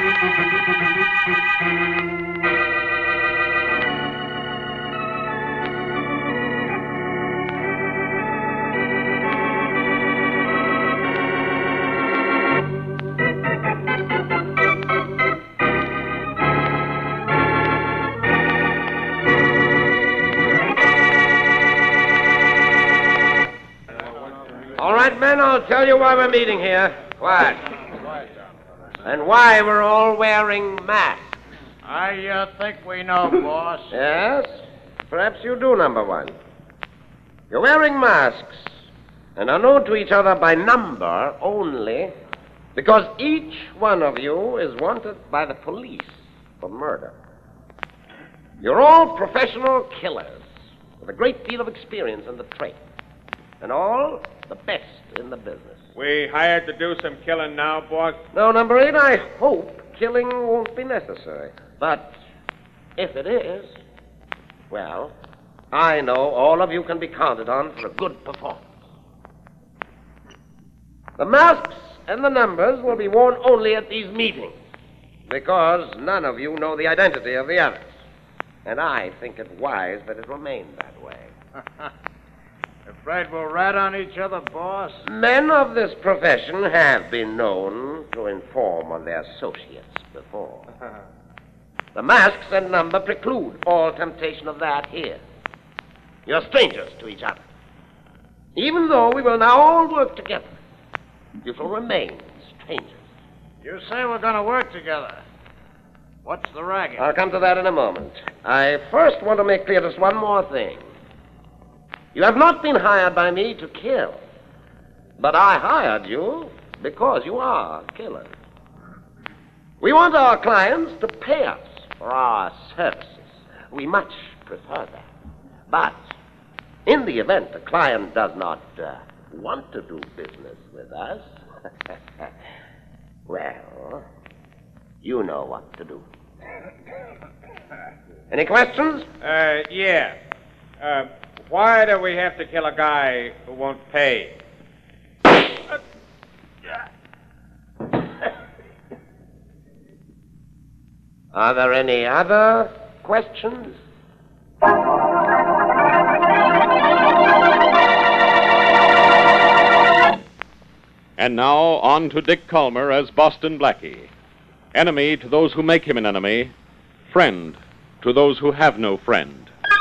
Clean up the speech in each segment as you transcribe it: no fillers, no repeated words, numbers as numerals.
All right, men, I'll tell you why we're meeting here. What? And why we're all wearing masks. I think we know, boss. Yes? Perhaps you do, number one. You're wearing masks and are known to each other by number only because each one of you is wanted by the police for murder. You're all professional killers with a great deal of experience in the trade, and all the best in the business. We hired to do some killing now, boss? No, number 8, I hope killing won't be necessary. But if it is, well, I know all of you can be counted on for a good performance. The masks and the numbers will be worn only at these meetings because none of you know the identity of the others. And I think it wise that it remain that way. Afraid we'll rat on each other, boss? Men of this profession have been known to inform on their associates before. The masks and number preclude all temptation of that here. You're strangers to each other. Even though we will now all work together, you shall remain strangers. You say we're going to work together. What's the racket? I'll come to that in a moment. I first want to make clear just one more thing. You have not been hired by me to kill, but I hired you because you are killers. We want our clients to pay us for our services. We much prefer that. But in the event a client does not want to do business with us, well, you know what to do. Any questions? Yeah. Why do we have to kill a guy who won't pay? Are there any other questions? And now on to Dick Calmer as Boston Blackie. Enemy to those who make him an enemy. Friend to those who have no friend.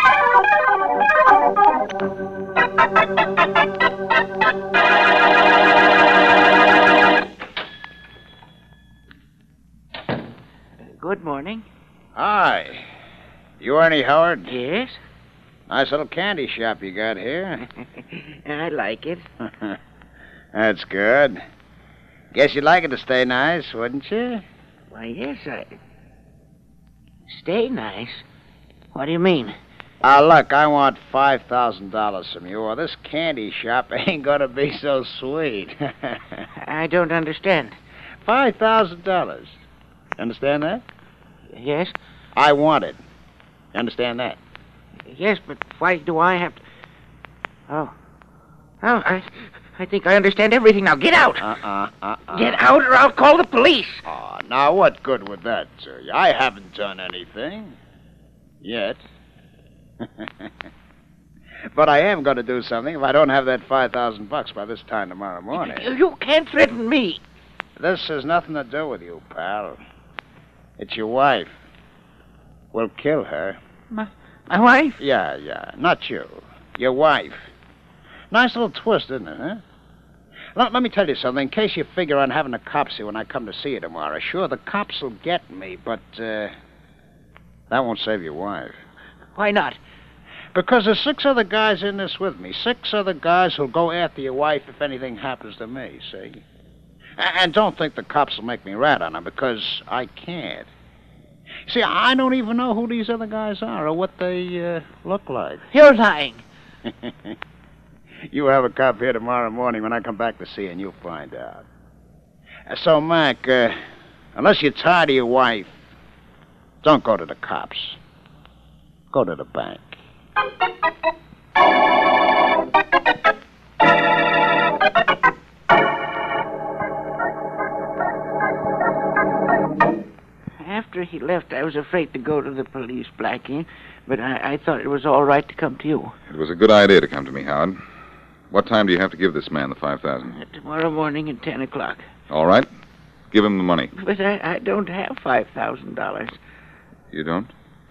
Good morning. Hi. You Ernie Howard? Yes? Nice little candy shop you got here. I like it. That's good. Guess you'd like it to stay nice, wouldn't you? Why, yes, I... Stay nice? What do you mean? Look, I want $5,000 from you, or this candy shop ain't gonna be so sweet. I don't understand. $5,000. Understand that? Yes? I want it. You understand that? Yes, but why do I have to... Oh, I think I understand everything now. Get out! Get out or I'll call the police. Oh, now what good would that do you? I haven't done anything. Yet. But I am going to do something if I don't have that $5,000 by this time tomorrow morning. You can't threaten me. This has nothing to do with you, pal. It's your wife. We'll kill her. My wife? Yeah. Not you. Your wife. Nice little twist, isn't it, huh? Let me tell you something. In case you figure on having the cops here when I come to see you tomorrow. Sure, the cops will get me, but that won't save your wife. Why not? Because there's 6 other guys in this with me. 6 other guys who'll go after your wife if anything happens to me, see? And don't think the cops will make me rat on them, because I can't. See, I don't even know who these other guys are or what they look like. You're lying. You have a cop here tomorrow morning when I come back to see you, and you'll find out. So, Mac, unless you're tired of your wife, don't go to the cops. Go to the bank. after he left, I was afraid to go to the police, Blackie. But I thought it was all right to come to you. It was a good idea to come to me, Howard. What time do you have to give this man the $5,000? Tomorrow morning at 10 o'clock. All right. Give him the money. But I don't have $5,000. You don't?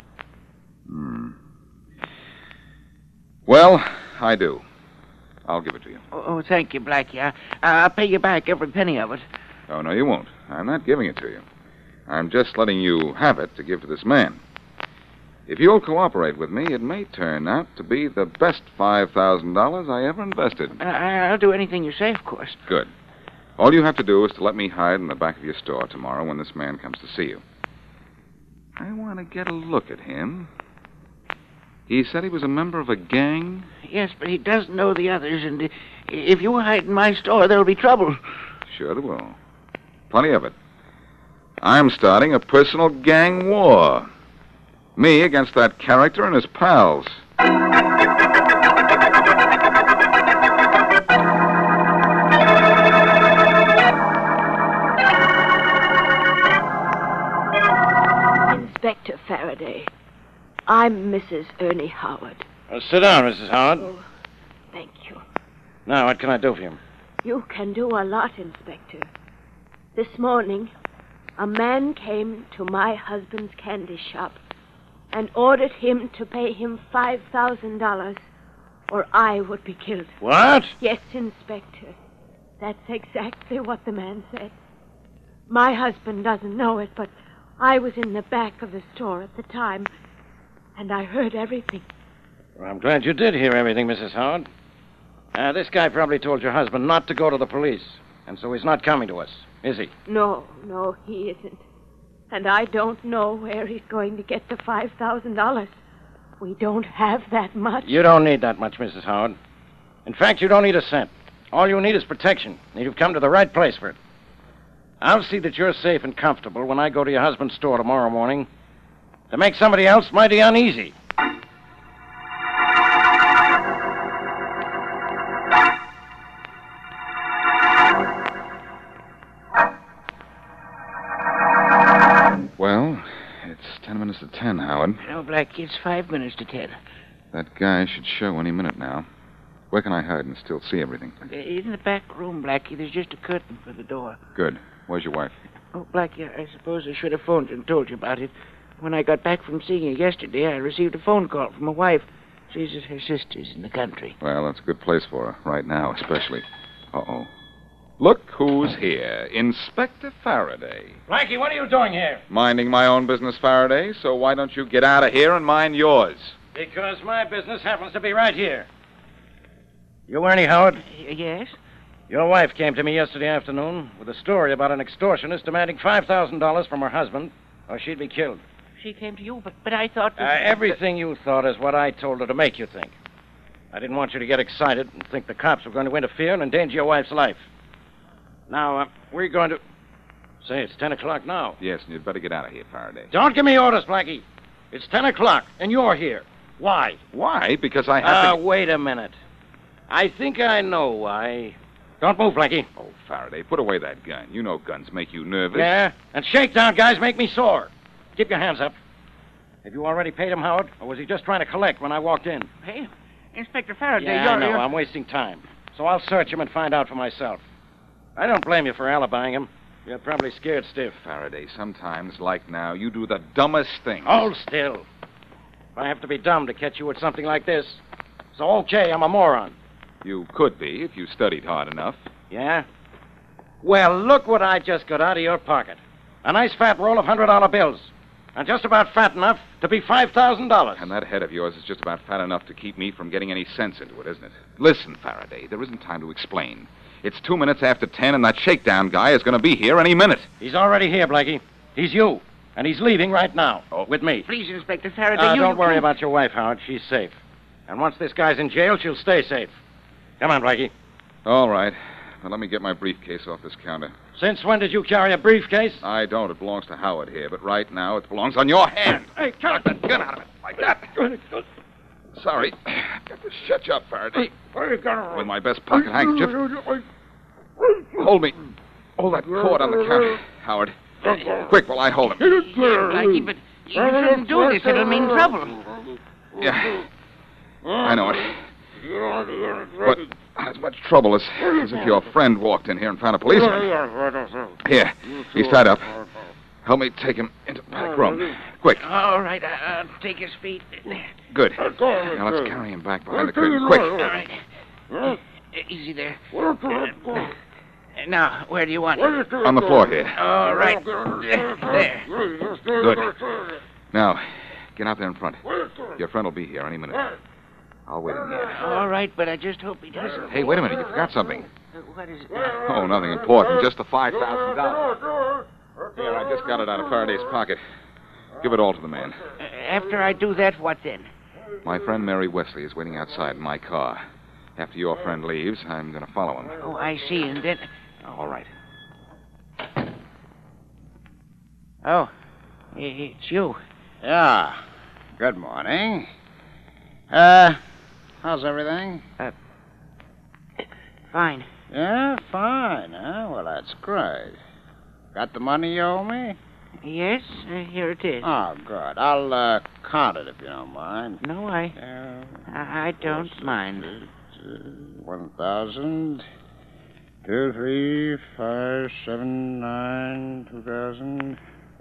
Well, I do. I'll give it to you. Oh, thank you, Blackie. I'll pay you back every penny of it. Oh, no, you won't. I'm not giving it to you. I'm just letting you have it to give to this man. If you'll cooperate with me, it may turn out to be the best $5,000 I ever invested. I'll do anything you say, of course. Good. All you have to do is to let me hide in the back of your store tomorrow when this man comes to see you. I want to get a look at him. He said he was a member of a gang? Yes, but he doesn't know the others, and if you hide in my store, there'll be trouble. Sure there will. Plenty of it. I'm starting a personal gang war. Me against that character and his pals. Inspector Faraday, I'm Mrs. Ernie Howard. Sit down, Mrs. Howard. Oh, thank you. Now, what can I do for you? You can do a lot, Inspector. This morning, a man came to my husband's candy shop and ordered him to pay him $5,000 or I would be killed. What? Yes, Inspector. That's exactly what the man said. My husband doesn't know it, but I was in the back of the store at the time, and I heard everything. Well, I'm glad you did hear everything, Mrs. Howard. This guy probably told your husband not to go to the police, and so he's not coming to us, is he? No, he isn't. And I don't know where he's going to get the $5,000. We don't have that much. You don't need that much, Mrs. Howard. In fact, you don't need a cent. All you need is protection, and you've come to the right place for it. I'll see that you're safe and comfortable when I go to your husband's store tomorrow morning. To make somebody else mighty uneasy. Well, it's 10 minutes to 10, Howard. No, Blackie, it's 5 minutes to 10. That guy should show any minute now. Where can I hide and still see everything? In the back room, Blackie, there's just a curtain for the door. Good. Where's your wife? Oh, Blackie, I suppose I should have phoned you and told you about it. When I got back from seeing you yesterday, I received a phone call from my wife. She's at her sister's in the country. Well, that's a good place for her, right now especially. Uh-oh. Look who's here. Inspector Faraday. Blackie, what are you doing here? Minding my own business, Faraday, so why don't you get out of here and mind yours? Because my business happens to be right here. You Ernie Howard? Yes? Your wife came to me yesterday afternoon with a story about an extortionist demanding $5,000 from her husband, or she'd be killed. She came to you, but I thought... Everything you thought is what I told her to make you think. I didn't want you to get excited and think the cops were going to interfere and endanger your wife's life. Now, we're going to... Say, it's 10 o'clock now. Yes, and you'd better get out of here, Faraday. Don't give me orders, Blackie. It's 10 o'clock, and you're here. Why? Why? Because I have to... Wait a minute. I think I know why. Don't move, Blackie. Oh, Faraday, put away that gun. You know guns make you nervous. Yeah? And shakedown guys make me sore. Keep your hands up. Have you already paid him, Howard? Or was he just trying to collect when I walked in? Hey, Inspector Faraday, I know. I'm wasting time. So I'll search him and find out for myself. I don't blame you for alibying him. You're probably scared stiff. Faraday, sometimes, like now, you do the dumbest things. Hold still. If I have to be dumb to catch you with something like this, so okay, I'm a moron. You could be if you studied hard enough. Yeah? Well, look what I just got out of your pocket. A nice fat roll of $100 bills. And just about fat enough to be $5,000. And that head of yours is just about fat enough to keep me from getting any sense into it, isn't it? Listen, Faraday, there isn't time to explain. It's 2 minutes after 10, and that shakedown guy is going to be here any minute. He's already here, Blackie. He's you. And he's leaving right now. Oh. With me. Please, Inspector Faraday, Don't worry about your wife, Howard. She's safe. And once this guy's in jail, she'll stay safe. Come on, Blackie. All right. Now, let me get my briefcase off this counter. Since when did you carry a briefcase? I don't. It belongs to Howard here. But right now, it belongs on your hand. Hey, knock that gun out of it. Like that. Sorry. Got to shut you up, Faraday. With my best pocket handkerchief. Hold me. Hold that cord on the counter, Howard. Quick, while I hold him. Blackie, but you shouldn't do this. It'll mean trouble. Yeah. I know it. But as much trouble as if your friend walked in here and found a policeman. Here, he's tied up. Help me take him into the back room. Quick. All right, I'll take his feet. Good. Now let's carry him back behind the curtain. Quick. All right. Easy there. Now, where do you want it? On the floor here. All right. There. Good. Now, get out there in front. Your friend will be here any minute. I'll wait in here. All right, but I just hope he doesn't. Hey, wait a minute. You forgot something. What is it? Oh, nothing important. Just the $5,000. Here, I just got it out of Faraday's pocket. Give it all to the man. After I do that, what then? My friend Mary Wesley is waiting outside in my car. After your friend leaves, I'm going to follow him. Oh, I see. And then... All right. Oh, it's you. Yeah. Good morning. How's everything? Fine. Yeah, fine, huh? Well, that's great. Got the money you owe me? Yes, here it is. Oh, good. I'll count it if you don't mind. No, I don't mind. 1,000. 2, 3, 5, 7, 9, 2,000.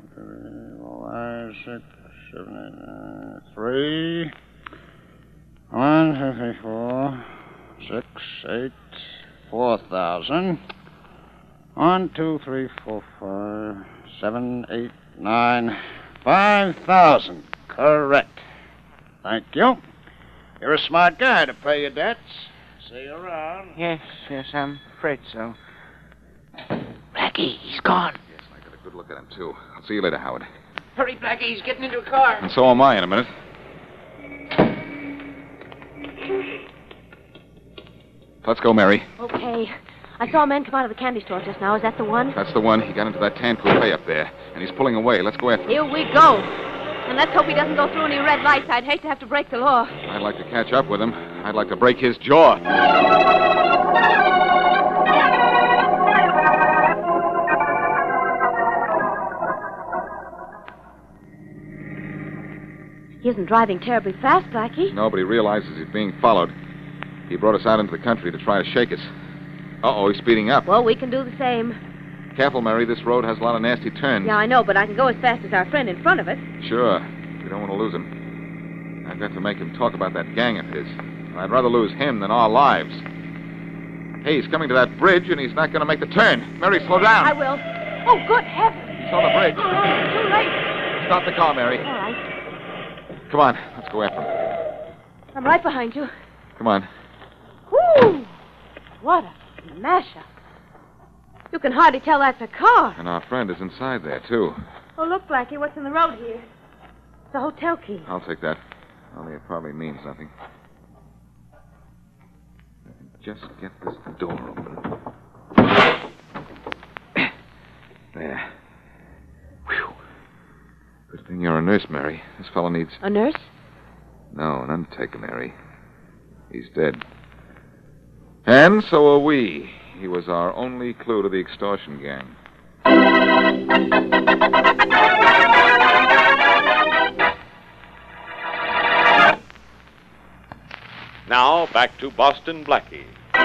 5, 6, 7, 8, 3. 1, 2, 3, 4, 6, 8, 4,000. 1, 2, 3, 4, 5, 7, 8, 9, 5,000. Correct. Thank you. You're a smart guy to pay your debts. See you around. Yes, I'm afraid so. Blackie, he's gone. Yes, I got a good look at him, too. I'll see you later, Howard. Hurry, Blackie, he's getting into a car. And so am I in a minute. Let's go, Mary. Okay. I saw a man come out of the candy store just now. Is that the one? That's the one. He got into that tan coupe up there, and he's pulling away. Let's go after him. Here we go. And let's hope he doesn't go through any red lights. I'd hate to have to break the law. I'd like to catch up with him. I'd like to break his jaw. He isn't driving terribly fast, Blackie. Nobody realizes he's being followed. He brought us out into the country to try to shake us. Uh-oh, he's speeding up. Well, we can do the same. Careful, Mary. This road has a lot of nasty turns. Yeah, I know, but I can go as fast as our friend in front of it. Sure. We don't want to lose him. I've got to make him talk about that gang of his. I'd rather lose him than our lives. Hey, he's coming to that bridge, and he's not going to make the turn. Mary, slow down. I will. Oh, good heavens. He's on the bridge. Too late. Stop the car, Mary. All right. Come on. Let's go after him. I'm right behind you. Come on. Whoo! What a smash-up. You can hardly tell that's a car. And our friend is inside there, too. Oh, look, Blackie, what's in the road here? It's a hotel key. I'll take that. Only it probably means nothing. Just get this door open. There. Whew. Good thing you're a nurse, Mary. This fellow needs... A nurse? No, an undertaker, Mary. He's dead. And so are we. He was our only clue to the extortion gang. Now, back to Boston Blackie.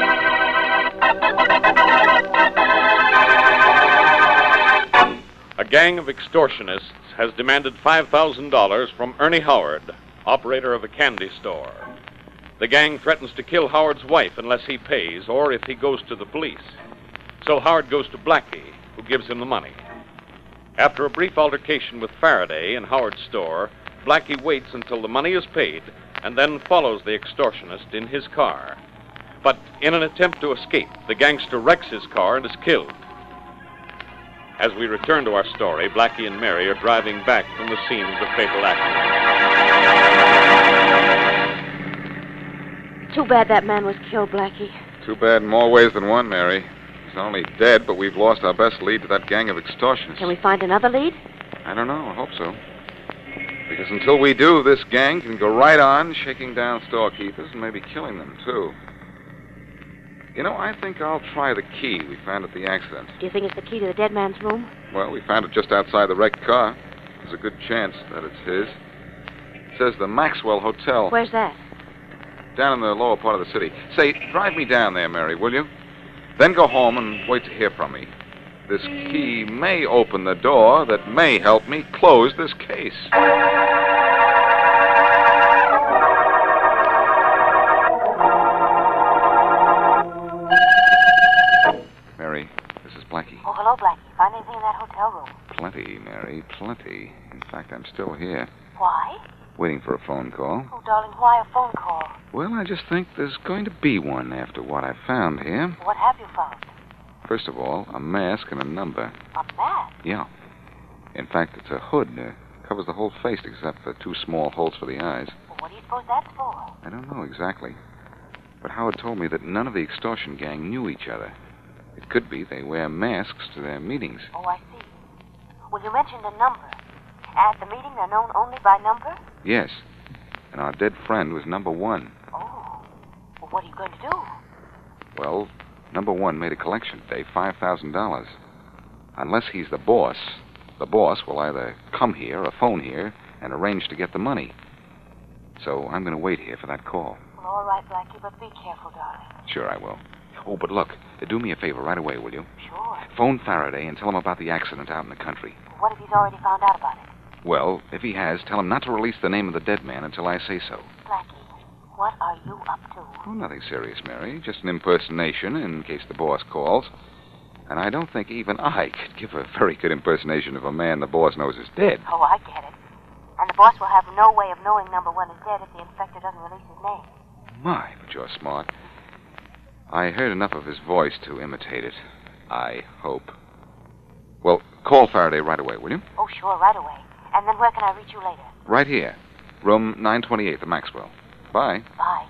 A gang of extortionists has demanded $5,000 from Ernie Howard, operator of a candy store. The gang threatens to kill Howard's wife unless he pays or if he goes to the police. So Howard goes to Blackie, who gives him the money. After a brief altercation with Faraday in Howard's store, Blackie waits until the money is paid and then follows the extortionist in his car. But in an attempt to escape, the gangster wrecks his car and is killed. As we return to our story, Blackie and Mary are driving back from the scene of the fatal accident. Too bad that man was killed, Blackie. Too bad in more ways than one, Mary. He's not only dead, but we've lost our best lead to that gang of extortionists. Can we find another lead? I don't know. I hope so. Because until we do, this gang can go right on shaking down storekeepers and maybe killing them, too. You know, I think I'll try the key we found at the accident. Do you think it's the key to the dead man's room? Well, we found it just outside the wrecked car. There's a good chance that it's his. It says the Maxwell Hotel. Where's that? Down in the lower part of the city. Say, drive me down there, Mary, will you? Then go home and wait to hear from me. This key may open the door that may help me close this case. Mary, this is Blackie. Oh, hello, Blackie. Find anything in that hotel room? Plenty, Mary, plenty. In fact, I'm still here, Why? waiting for a phone call. Oh, darling, why a phone call? Well, I just think there's going to be one after what I found here. What have you found? First of all, a mask and a number. A mask? Yeah. In fact, it's a hood. Covers the whole face except for two small holes for the eyes. Well, what do you suppose that's for? I don't know exactly. But Howard told me that none of the extortion gang knew each other. It could be they wear masks to their meetings. Oh, I see. Well, you mentioned a number. At the meeting, they're known only by number? Yes. And our dead friend was number one. Oh. Well, what are you going to do? Well, number one made a collection today, $5,000. Unless he's the boss will either come here or phone here and arrange to get the money. So I'm going to wait here for that call. Well, all right, Blackie, but be careful, darling. Sure, I will. Oh, but look, do me a favor right away, will you? Sure. Phone Faraday and tell him about the accident out in the country. What if he's already found out about it? Well, if he has, tell him not to release the name of the dead man until I say so. Blackie, what are you up to? Oh, nothing serious, Mary. Just an impersonation in case the boss calls. And I don't think even I could give a very good impersonation of a man the boss knows is dead. Oh, I get it. And the boss will have no way of knowing number one is dead if the inspector doesn't release his name. My, but you're smart. I heard enough of his voice to imitate it. I hope. Well, call Faraday right away, will you? Oh, sure, right away. And then where can I reach you later? Right here. Room 928, the Maxwell. Bye. Bye.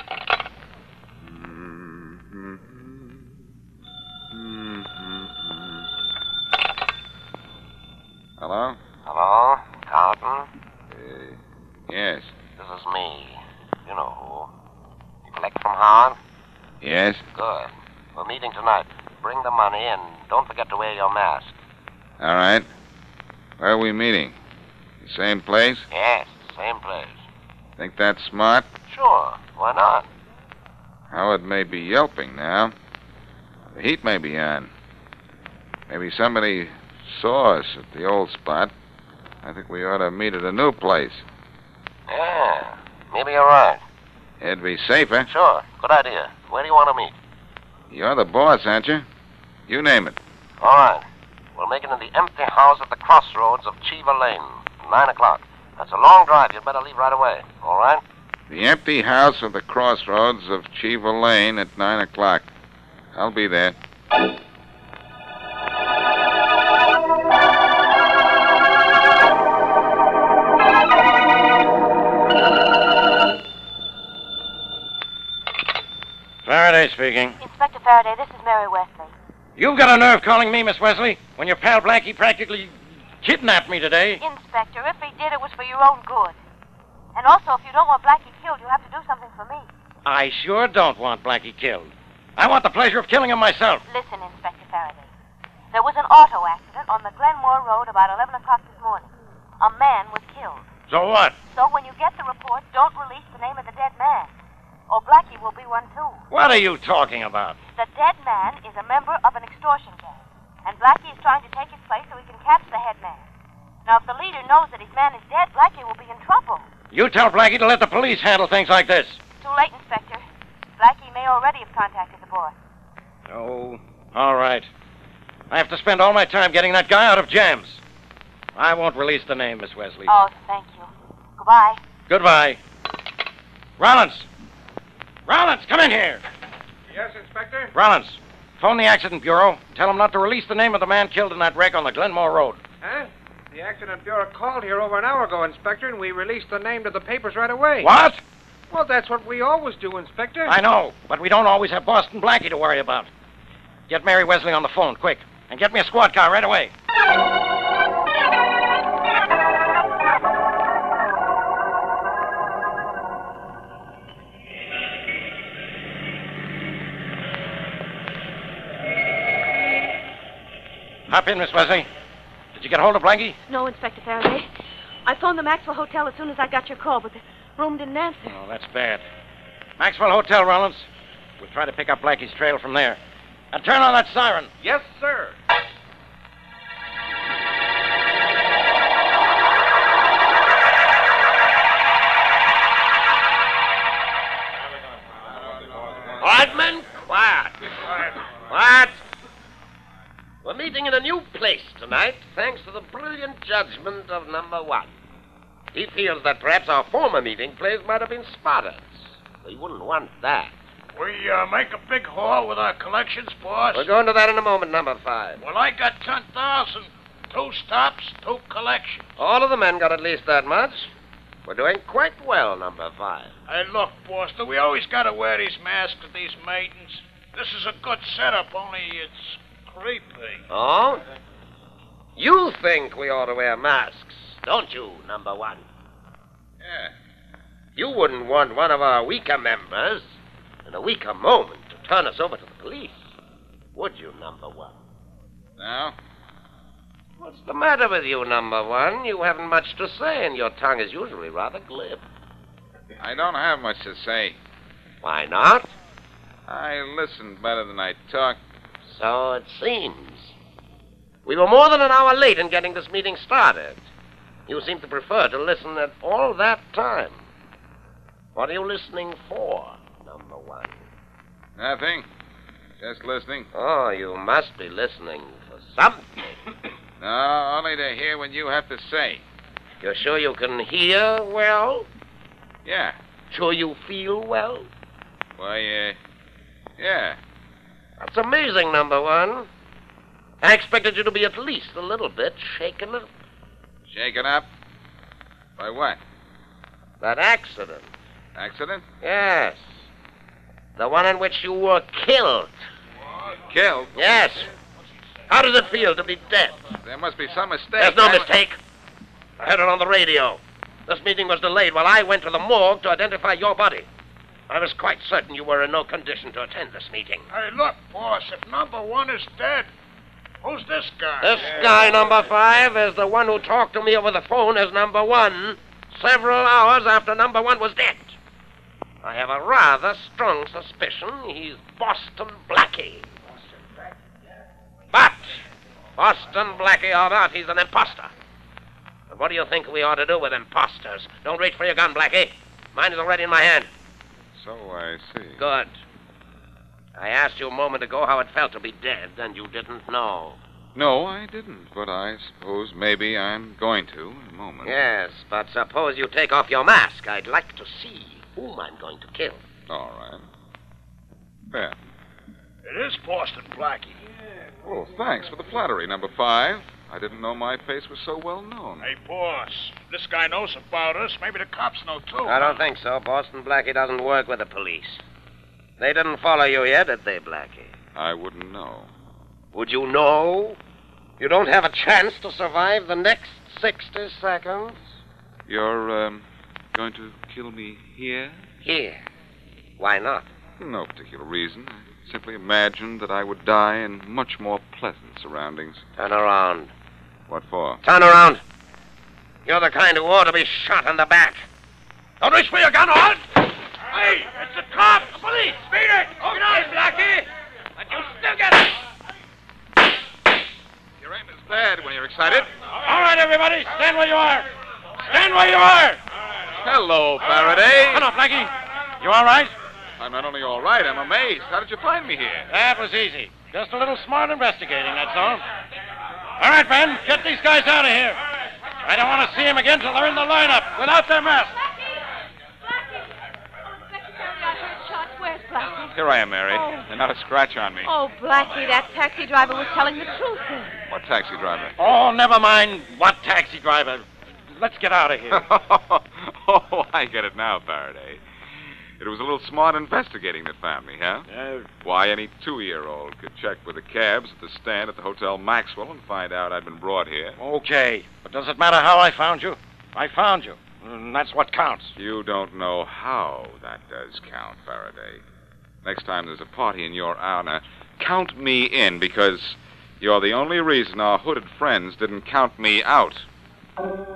Hello? Hello? Carlton? Yes. This is me. You know who. You collect from Howard? Yes? Good. We're meeting tonight. Bring the money and don't forget to wear your mask. All right. Where are we meeting? The same place? Yes, same place. Think that's smart? Sure. Why not? Howard may be yelping now. The heat may be on. Maybe somebody saw us at the old spot. I think we ought to meet at a new place. Yeah, maybe you're right. It'd be safer. Sure. Good idea. Where do you want to meet? You're the boss, aren't you? You name it. All right. We'll make it in the empty house at the crossroads of Cheever Lane, 9 o'clock. That's a long drive. You'd better leave right away. All right? The empty house at the crossroads of Cheever Lane at 9 o'clock. I'll be there. Faraday speaking. Inspector Faraday, this is Mary Wesley. You've got a nerve calling me, Miss Wesley, when your pal Blackie practically kidnapped me today. Inspector, if he did, it was for your own good. And also, if you don't want Blackie killed, you have to do something for me. I sure don't want Blackie killed. I want the pleasure of killing him myself. Listen, Inspector Faraday. There was an auto accident on the Glenmore Road about 11 o'clock this morning. A man was killed. So what? So when you get the report, don't release the name of the dead man. Or Blackie will be one, too. What are you talking about? The dead man is a member of an extortion gang. And Blackie is trying to take his place so he can catch the head man. Now, if the leader knows that his man is dead, Blackie will be in trouble. You tell Blackie to let the police handle things like this. Too late, Inspector. Blackie may already have contacted the boss. Oh, all right. I have to spend all my time getting that guy out of jams. I won't release the name, Miss Wesley. Oh, thank you. Goodbye. Goodbye. Rollins! Rollins, come in here! Yes, Inspector? Rollins, phone the accident bureau. Tell them not to release the name of the man killed in that wreck on the Glenmore Road. Huh? The accident bureau called here over an hour ago, Inspector, and we released the name to the papers right away. What? Well, that's what we always do, Inspector. I know, but we don't always have Boston Blackie to worry about. Get Mary Wesley on the phone, quick. And get me a squad car right away. Hop in, Miss Wesley. Did you get hold of Blanky? No, Inspector Faraday. I phoned the Maxwell Hotel as soon as I got your call, but the room didn't answer. Oh, that's bad. Maxwell Hotel, Rollins. We'll try to pick up Blanky's trail from there. And turn on that siren. Yes, sir. All right, men, quiet. Quiet. We're meeting in a new place tonight, thanks to the brilliant judgment of number one. He feels that perhaps our former meeting place might have been spotted. We wouldn't want that. We make a big haul with our collections, boss. We'll go into that in a moment, number 5. Well, I got 10,000. 2 stops, 2 collections. All of the men got at least that much. We're doing quite well, number 5. Hey, look, boss, do we always got to wear these masks at these meetings? This is a good setup, only it's creepy. Oh? You think we ought to wear masks, don't you, number 1? Yeah. You wouldn't want one of our weaker members in a weaker moment to turn us over to the police, would you, number 1? No? What's the matter with you, number 1? You haven't much to say, and your tongue is usually rather glib. I don't have much to say. Why not? I listen better than I talk. So it seems. We were more than an hour late in getting this meeting started. You seem to prefer to listen at all that time. What are you listening for, number 1? Nothing. Just listening. Oh, you must be listening for something. No, only to hear what you have to say. You're sure you can hear well? Yeah. Sure you feel well? Why, yeah. That's amazing, number 1. I expected you to be at least a little bit shaken up. Shaken up? By what? That accident. Accident? Yes. The one in which you were killed. Killed? Yes. How does it feel to be dead? There must be some mistake. There's no mistake. I heard it on the radio. This meeting was delayed while I went to the morgue to identify your body. I was quite certain you were in no condition to attend this meeting. Hey, look, boss, if number 1 is dead, who's this guy? This guy, number 5, is the one who talked to me over the phone as number 1 several hours after number 1 was dead. I have a rather strong suspicion he's Boston Blackie. But, Boston Blackie or not, he's an imposter. And what do you think we ought to do with imposters? Don't reach for your gun, Blackie. Mine is already in my hand. So I see. Good. I asked you a moment ago how it felt to be dead, and you didn't know. No, I didn't, but I suppose maybe I'm going to in a moment. Yes, but suppose you take off your mask. I'd like to see whom I'm going to kill. All right. There. It is Boston Blackie. Oh, thanks for the flattery, number 5. I didn't know my face was so well known. Hey, boss, this guy knows about us. Maybe the cops know, too. I don't think so. Boston Blackie doesn't work with the police. They didn't follow you yet, did they, Blackie? I wouldn't know. Would you know? You don't have a chance to survive the next 60 seconds? You're, going to kill me here? Here. Why not? No particular reason. I simply imagined that I would die in much more pleasant surroundings. Turn around. What for? Turn around. You're the kind who ought to be shot in the back. Don't reach for your gun, all. Hey, it's the cops! The police! Beat it! Okay, Blackie. But you still get it. Your aim is bad when you're excited. All right, everybody, stand where you are. Stand where you are. Hello, Faraday. Come on, Blackie. You all right? I'm not only all right, I'm amazed. How did you find me here? That was easy. Just a little smart investigating, that's all. All right, Ben, get these guys out of here. I don't want to see them again till they're in the lineup without their masks. Where's Blackie? Here I am, Mary. Oh. And not a scratch on me. Oh, Blackie, that taxi driver was telling the truth then. What taxi driver? Oh, never mind what taxi driver. Let's get out of here. Oh, I get it now, Faraday. It was a little smart investigating that found me, huh? Why, any 2-year-old could check with the cabs at the stand at the Hotel Maxwell and find out I'd been brought here. Okay, but does it matter how I found you? I found you, and that's what counts. You don't know how that does count, Faraday. Next time there's a party in your honor, count me in, because You're the only reason our hooded friends didn't count me out.